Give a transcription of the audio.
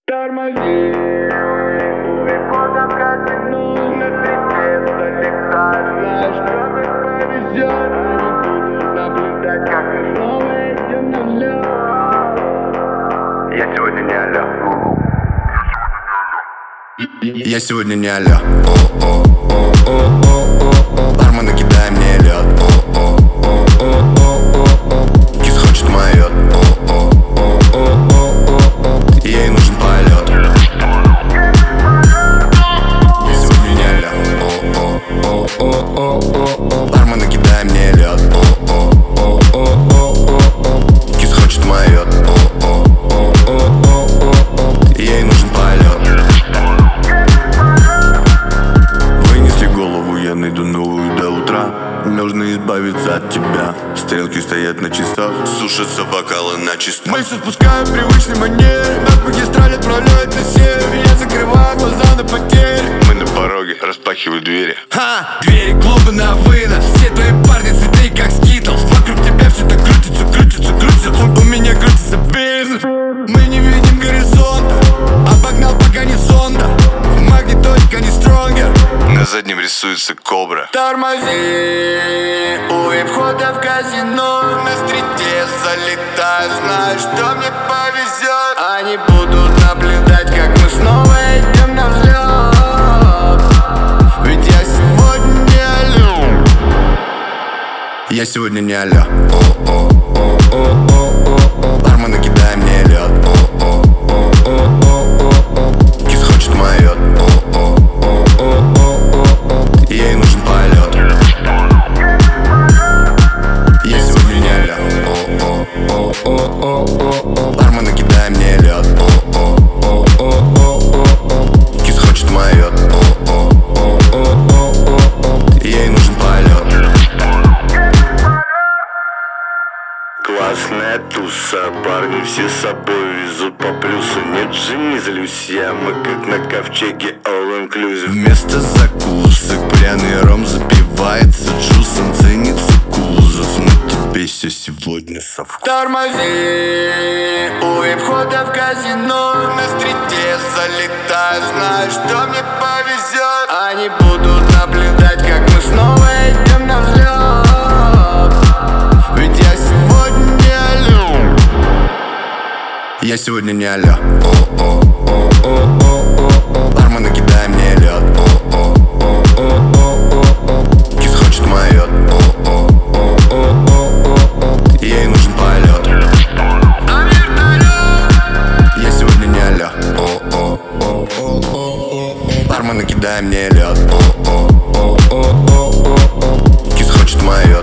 Тормози, у входа в казино, на стрите залетаешь, знаешь, что мне повезет. Они будут наблюдать, как мы снова идем на взлет. Я сегодня не алё. Я сегодня не алё. Бармен, кидай мне лед. Кис хочет моё. Ей нужен полет. Я сегодня не алё. Бармен, кидай мне лед. Кис хочет моё. Ей нужен полет. Вынесли голову, я найду новую до утра. Нужно избавиться от тебя. Стрелки стоят на часах, сушатся бокалы на чистом. Мы все спускаем в привычной манере. Нас магистраль отправляет на север. Я закрываю глаза на потери. Мы на пороге, распахиваю двери. Двери клуба на вынос. Все твои парни цветы, как скитлс. Вокруг тебя все так крутится, крутится, крутится. У меня крутится бизнес. Мы не видим горизонта. Обогнал, пока не зонда. В магнитолика не стронгер. На заднем рисуется кобра. Тормози, у входа в казино. На стрите залетаю, знаешь, что мне повезет. Они будут наблюдать, как мы снова идем на взлет. Ведь я сегодня не алё. Я сегодня не алё. Бармен, кидай мне лед. Кис хочет моё. Ей нужен полет. Я сегодня не алё. Бармен, кидай мне лед. Кис хочет моё. Ей нужен полет. Классная туса, парни все с собой везут по плюсу. Нет же, не злюсь я, мы как на ковчеге all inclusive. Вместо закусок пряный ром запивается джусом. Ценится кузов, на тебе все сегодня со вкусом. Тормози, у входа в казино. На стрите залетаю, знаешь, что мне повезет. Они будут наблюдать, как мы снова идем на взлет. Ведь я сегодня не алё. Я сегодня не алё. Бармен, кидай мне лед. Кис хочет моё. Ей нужен полет. Я сегодня не алё. Бармен, кидай мне лед. Кис хочет моё.